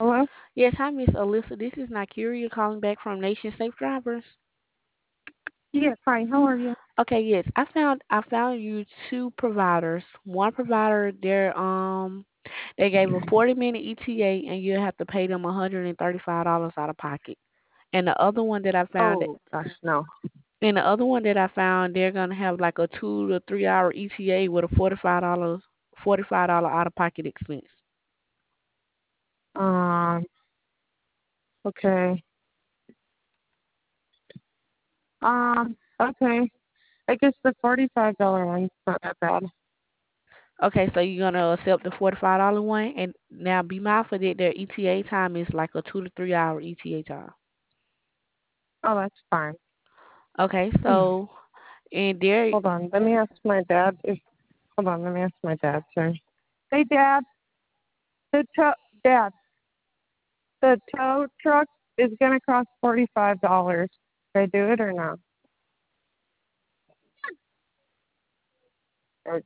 Hello? Yes, hi, Miss Alyssa. This is Nakiria calling back from Nation Safe Drivers. Yes, hi, how are you? Okay, yes, I found you two providers. One provider, they gave a 40-minute ETA, and you have to pay them $135 out of pocket. And the other one that I found, Oh, gosh, no. and the other one that I found, they're gonna have like a 2 to 3 hour ETA with a $45 out of pocket expense. Um, okay. Okay. I guess the $45 one's not that bad. Okay, so you're gonna accept the $45 one, and now be mindful that their ETA time is like a 2 to 3 hour ETA time. Oh, that's fine. Okay, so and there, Hold on, let me ask my dad if, hold on, let me ask my dad, sorry. Hey, Dad, the tow, Dad, the tow truck is gonna cost $45. Should I do it or not? Or,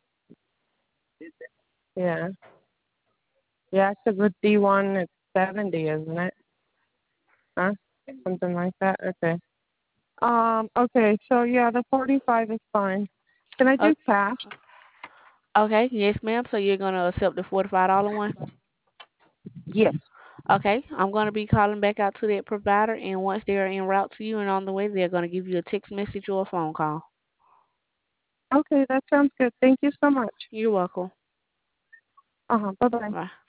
yeah. Yeah, 'cause with D1 it's 70, isn't it? Huh? Something like that? Okay. Okay, so yeah, the 45 is fine. Can I uh, do cash? okay, yes, ma'am. So you're gonna accept the $45 one. Yes. Okay, I'm gonna be calling back out to that provider, and once they're en route to you and on the way, they're gonna give you a text message or a phone call. Okay, that sounds good. Thank you so much. You're welcome. Bye-bye. Bye.